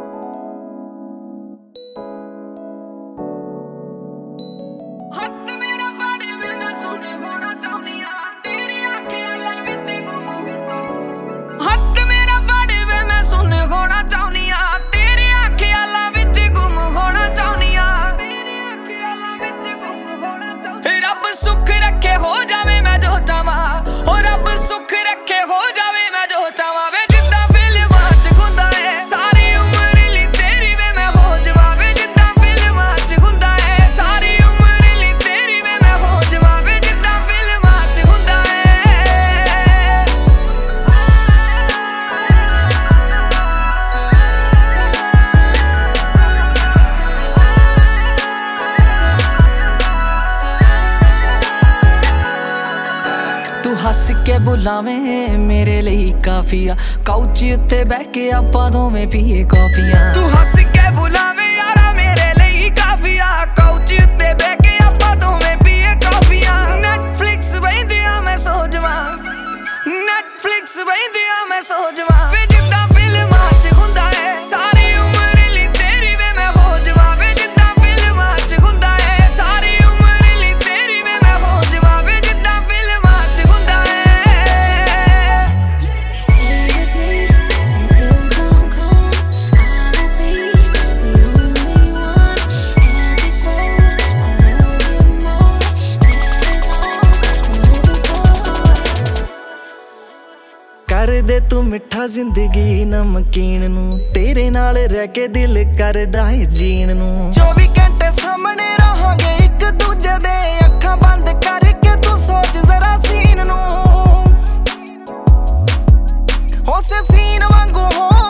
तू हस के बुलावे मेरे लिए काफी आ काउची उत्ते बह के आपां दोवें पीए कॉफियां। तू हस के बुलावे यारा मेरे लिए काफी आ काउची उत्ते बह के आपां दोवें पीए कॉफियां। नेटफ्लिक्स बहिंदियां मैं सो जावां, नेटफ्लिक्स बहिंदियां मैं सो जावां वे जिद्दां फिल्मां च हुंदा है सारी उम्र लई तेरी वे मैं हो जावां वे जिद्दां फिल्मां च हुंदा है सारी उम्र लई तेरी वे मैं हो जावां वे जिद्दां फिल्मां च हुंदा है। कर दे तू मिठा जिंदगी नमकीन नू तेरे नाल रह के दिल करदा है जीण नू। 24 घंटे सामने रहांगे एक दूजे दे अखां बंद करके तू सोच जरा सीन नू उसे सीन वांगू हो